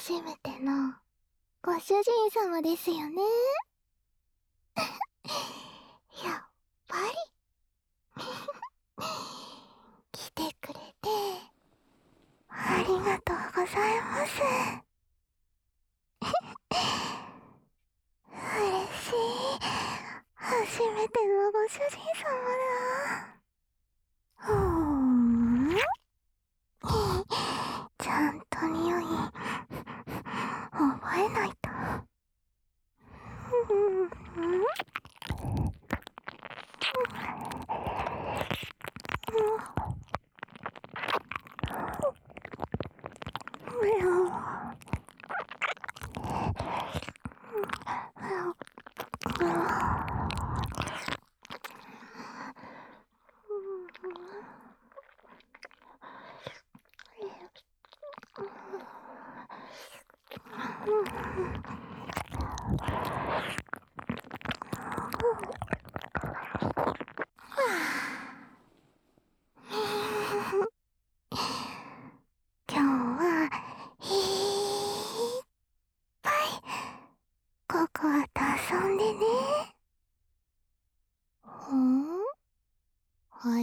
初めてのご主人様ですよね。やっぱり来てくれてありがとうございます。嬉しい。初めてのご主人様だ。ちゃんと匂い覚えないと。今日はいっぱいココアと遊んでね。はい？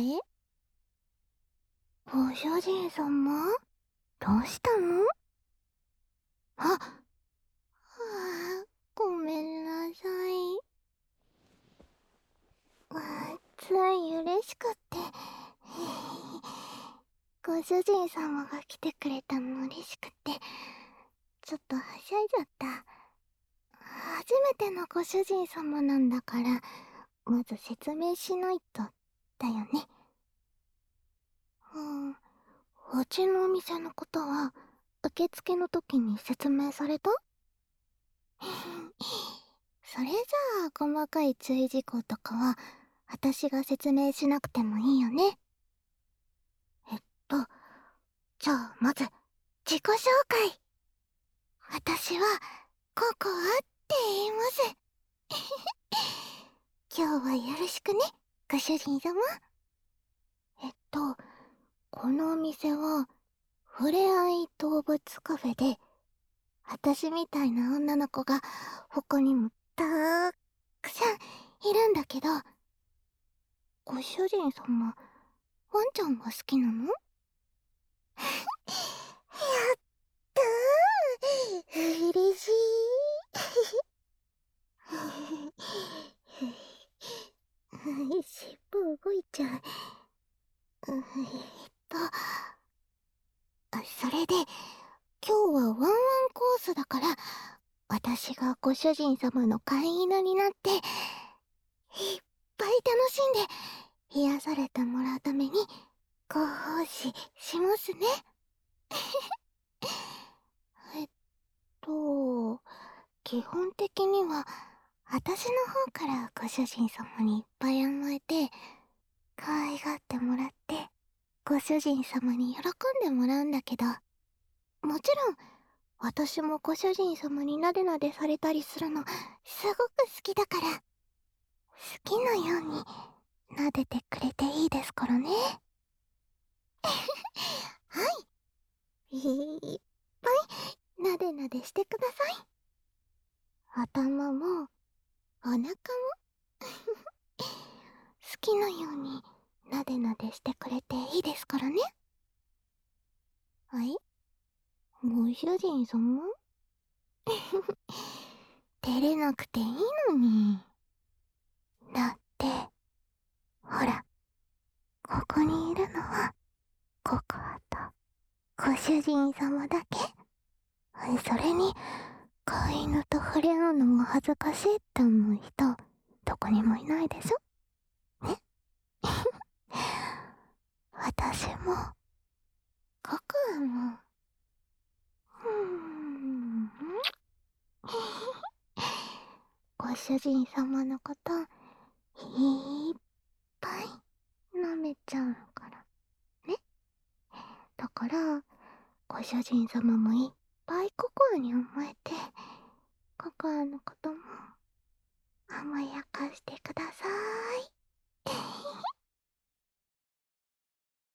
ご主人様？どうしたの？あ、ごめんなさい。つい嬉しくって。ご主人様が来てくれたの嬉しくて、ちょっとはしゃいじゃった。初めてのご主人様なんだから、まず説明しないと、だよね。うちのお店のことは、受付の時に説明された？それじゃあ、細かい注意事項とかは、私が説明しなくてもいいよね。と、じゃあまず、自己紹介。私は、ココアって言います。今日はよろしくね、ご主人様。このお店は、ふれあい動物カフェで、私みたいな女の子が他にもたーくさんいるんだけど、ご主人様、ワンちゃんが好きなの？やったー、嬉しい。尻尾動いちゃう。それで、今日はワンワンコースだから、私がご主人様の飼い犬になって、いっぱい楽しんで、癒されてもらうために、ご奉仕しますね。えっ基本的には、私の方からご主人様にいっぱい甘えて、可愛がってもらって、ご主人様に喜んでもらうんだけど、もちろん、私もご主人様になでなでされたりするの、すごく好きだから、好きなように、なでてくれていいですからね。はい。いっぱい、なでなでしてください。頭も、お腹も、好きなように、なでなでしてくれていいですからね。はい？ご主人様？照れなくていいのに。だって、ほら、ここにいるのは、ココアと、ご主人様だけ。それに、飼い犬と触れ合うのが恥ずかしいって思う人、どこにもいないでしょ？ね？私も、ココアも、ご主人様のこと、いっぱい舐めちゃうからね。だから、ご主人様もいっぱいココアに甘えて、ココアのことも甘やかして